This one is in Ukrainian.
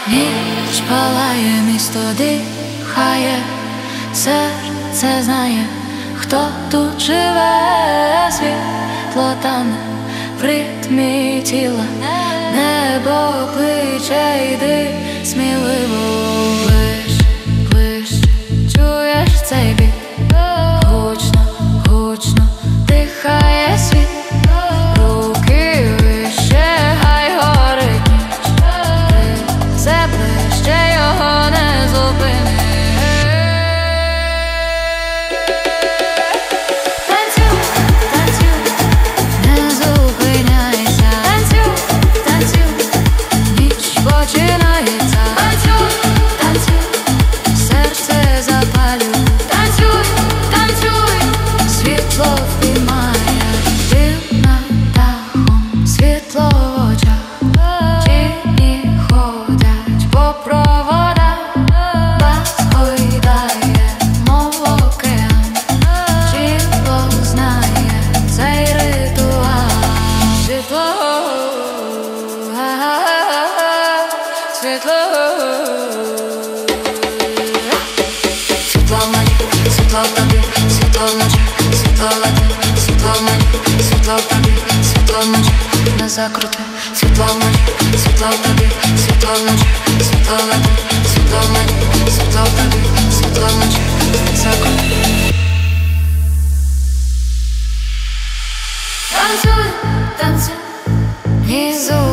Ніч палає, місто дихає, серце знає, хто тут живе. Світло тане в ритмі тіла, небо кличе, йди сміливо. Ближче, ближче, чуєш цей біт? Гучно, гучно дихає світ. Руки вище, хай горить ніч. Ти все ближче, його не зупини. Танцюй, танцюй, не зупиняйся. Танцюй, танцюй, ніч починається. Танцюй, танцюй, серце запалюй. Танцюй, танцюй, світло впіймає. Дим над дахом, світло в очах. Тіні ходять по проводах. Бас гойдає, мов океан. Тіло знає цей ритуал. Світло, світло. Світло в мені, світло в тобі, світло вночі, світло лети, світло в мені, світло в тобі, світло вночі, не закрути. Світло в мені, світло в тобі, світло вночі, світло лети, світло в мені, світло в тобі, світло вночі, не закрути. Танцюй, танцюй, ні зу